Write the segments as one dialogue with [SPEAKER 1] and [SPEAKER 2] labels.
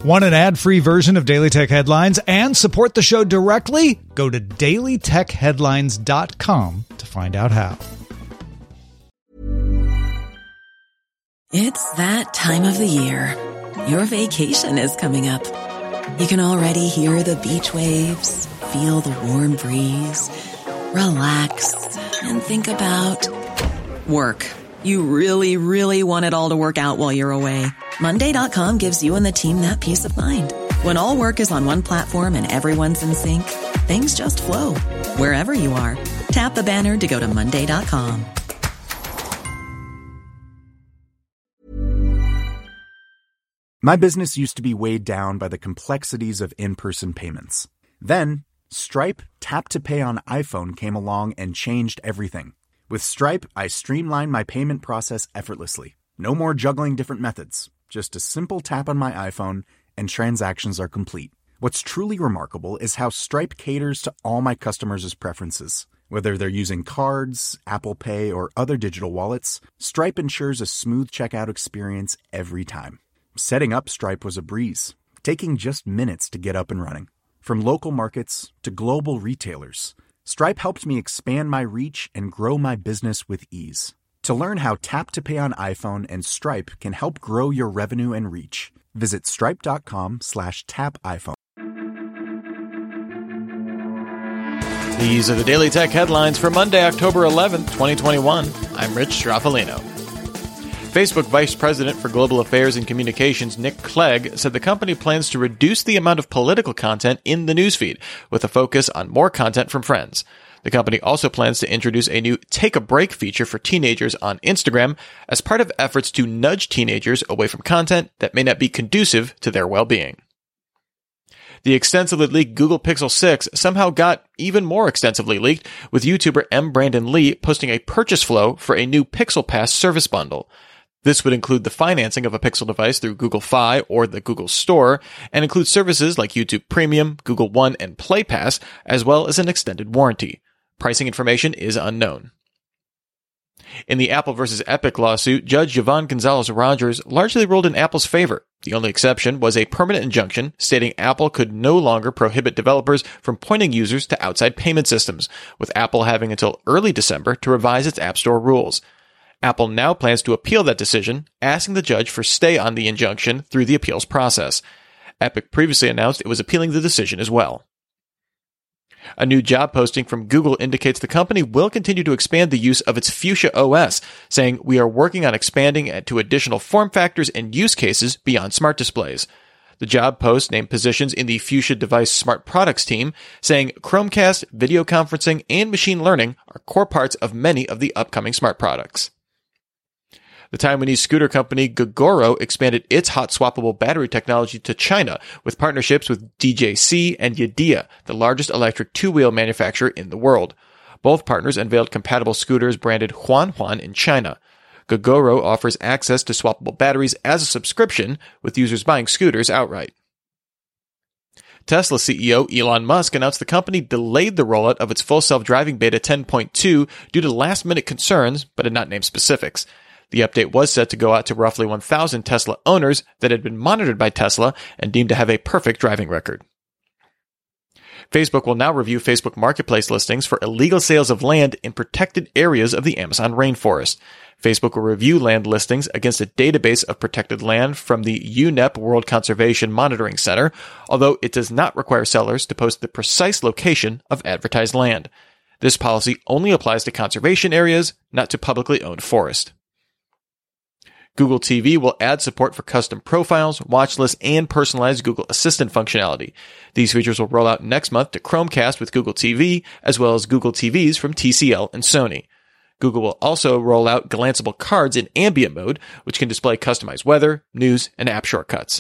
[SPEAKER 1] Want an ad-free version of Daily Tech Headlines and support the show directly? Go to dailytechheadlines.com to find out how.
[SPEAKER 2] It's that time of the year. Your vacation is coming up. You can already hear the beach waves, feel the warm breeze, relax, and think about work. You really, really want it all to work out while you're away. Monday.com gives you and the team that peace of mind. When all work is on one platform and everyone's in sync, things just flow. Wherever you are, tap the banner to go to Monday.com.
[SPEAKER 3] My business used to be weighed down by the complexities of in-person payments. Then, Stripe Tap to Pay on iPhone came along and changed everything. With Stripe, I streamlined my payment process effortlessly. No more juggling different methods. Just a simple tap on my iPhone and transactions are complete. What's truly remarkable is how Stripe caters to all my customers' preferences. Whether they're using cards, Apple Pay, or other digital wallets, Stripe ensures a smooth checkout experience every time. Setting up Stripe was a breeze, taking just minutes to get up and running. From local markets to global retailers, Stripe helped me expand my reach and grow my business with ease. To learn how Tap to Pay on iPhone and Stripe can help grow your revenue and reach, visit stripe.com/tapiphone.
[SPEAKER 4] These are the Daily Tech headlines for Monday, October 11th, 2021. I'm Rich Straffolino. Facebook Vice President for Global Affairs and Communications Nick Clegg said the company plans to reduce the amount of political content in the newsfeed, with a focus on more content from friends. The company also plans to introduce a new Take a Break feature for teenagers on Instagram as part of efforts to nudge teenagers away from content that may not be conducive to their well-being. The extensively leaked Google Pixel 6 somehow got even more extensively leaked, with YouTuber M. Brandon Lee posting a purchase flow for a new Pixel Pass service bundle. This would include the financing of a Pixel device through Google Fi or the Google Store, and include services like YouTube Premium, Google One, and Play Pass, as well as an extended warranty. Pricing information is unknown. In the Apple versus Epic lawsuit, Judge Yvonne Gonzalez-Rogers largely ruled in Apple's favor. The only exception was a permanent injunction stating Apple could no longer prohibit developers from pointing users to outside payment systems, with Apple having until early December to revise its App Store rules. Apple now plans to appeal that decision, asking the judge for stay on the injunction through the appeals process. Epic previously announced it was appealing the decision as well. A new job posting from Google indicates the company will continue to expand the use of its Fuchsia OS, saying, "We are working on expanding to additional form factors and use cases beyond smart displays." The job post named positions in the Fuchsia device smart products team, saying Chromecast, video conferencing, and machine learning are core parts of many of the upcoming smart products. The Taiwanese scooter company Gogoro expanded its hot swappable battery technology to China with partnerships with DJC and Yadea, the largest electric two-wheel manufacturer in the world. Both partners unveiled compatible scooters branded Huan in China. Gogoro offers access to swappable batteries as a subscription, with users buying scooters outright. Tesla CEO Elon Musk announced the company delayed the rollout of its full self-driving beta 10.2 due to last-minute concerns, but did not name specifics. The update was set to go out to roughly 1,000 Tesla owners that had been monitored by Tesla and deemed to have a perfect driving record. Facebook will now review Facebook Marketplace listings for illegal sales of land in protected areas of the Amazon rainforest. Facebook will review land listings against a database of protected land from the UNEP World Conservation Monitoring Center, although it does not require sellers to post the precise location of advertised land. This policy only applies to conservation areas, not to publicly owned forest. Google TV will add support for custom profiles, watch lists, and personalized Google Assistant functionality. These features will roll out next month to Chromecast with Google TV, as well as Google TVs from TCL and Sony. Google will also roll out glanceable cards in ambient mode, which can display customized weather, news, and app shortcuts.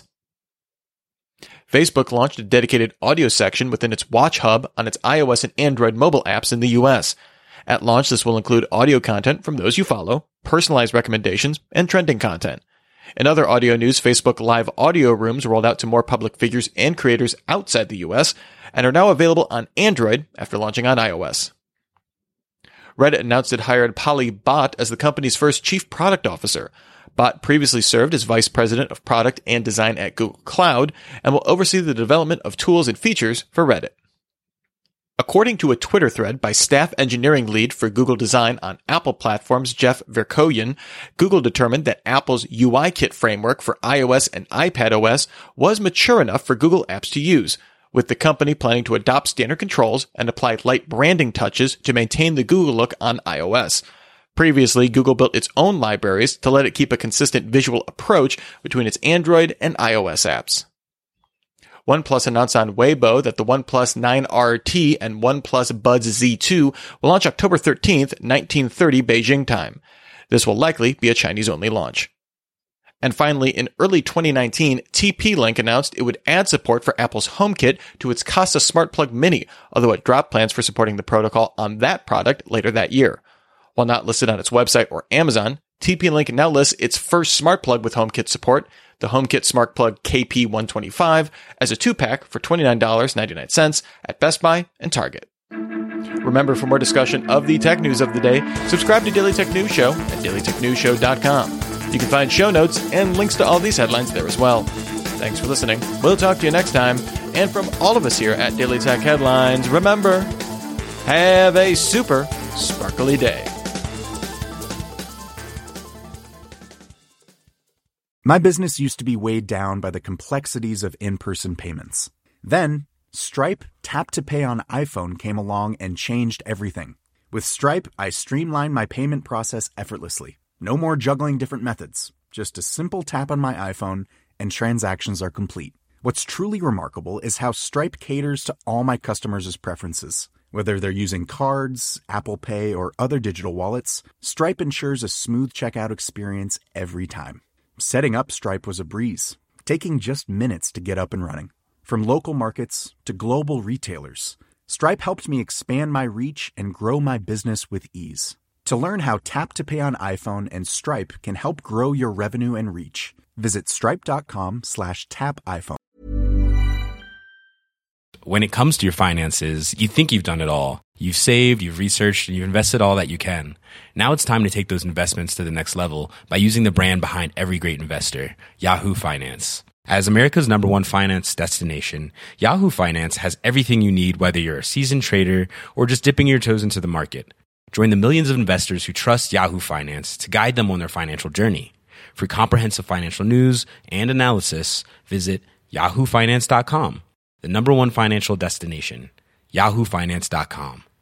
[SPEAKER 4] Facebook launched a dedicated audio section within its Watch Hub on its iOS and Android mobile apps in the US. At launch, this will include audio content from those you follow, personalized recommendations, and trending content. In other audio news, Facebook Live audio rooms rolled out to more public figures and creators outside the US and are now available on Android after launching on iOS. Reddit announced it hired Polly Bot as the company's first chief product officer. Bott previously served as Vice President of Product and Design at Google Cloud and will oversee the development of tools and features for Reddit. According to a Twitter thread by staff engineering lead for Google Design on Apple platforms Jeff Verkoyan, Google determined that Apple's UIKit framework for iOS and iPadOS was mature enough for Google apps to use, with the company planning to adopt standard controls and apply light branding touches to maintain the Google look on iOS. Previously, Google built its own libraries to let it keep a consistent visual approach between its Android and iOS apps. OnePlus announced on Weibo that the OnePlus 9RT and OnePlus Buds Z2 will launch October 13th, 1930 Beijing time. This will likely be a Chinese-only launch. And finally, in early 2019, TP-Link announced it would add support for Apple's HomeKit to its Kasa Smart Plug Mini, although it dropped plans for supporting the protocol on that product later that year. While not listed on its website or Amazon, TP-Link now lists its first smart plug with HomeKit support, the HomeKit Smart Plug KP125, as a 2-pack for $29.99 at Best Buy and Target. Remember, for more discussion of the tech news of the day, subscribe to Daily Tech News Show at dailytechnewsshow.com. You can find show notes and links to all these headlines there as well. Thanks for listening. We'll talk to you next time. And from all of us here at Daily Tech Headlines, remember, have a super sparkly day.
[SPEAKER 3] My business used to be weighed down by the complexities of in-person payments. Then, Stripe Tap to Pay on iPhone came along and changed everything. With Stripe, I streamlined my payment process effortlessly. No more juggling different methods. Just a simple tap on my iPhone and transactions are complete. What's truly remarkable is how Stripe caters to all my customers' preferences. Whether they're using cards, Apple Pay, or other digital wallets, Stripe ensures a smooth checkout experience every time. Setting up Stripe was a breeze, taking just minutes to get up and running. From local markets to global retailers, Stripe helped me expand my reach and grow my business with ease. To learn how Tap to Pay on iPhone and Stripe can help grow your revenue and reach, visit stripe.com/tapiphone.
[SPEAKER 5] When it comes to your finances, you think you've done it all. You've saved, you've researched, and you've invested all that you can. Now it's time to take those investments to the next level by using the brand behind every great investor, Yahoo Finance. As America's #1 finance destination, Yahoo Finance has everything you need, whether you're a seasoned trader or just dipping your toes into the market. Join the millions of investors who trust Yahoo Finance to guide them on their financial journey. For comprehensive financial news and analysis, visit yahoofinance.com, the #1 financial destination, yahoofinance.com.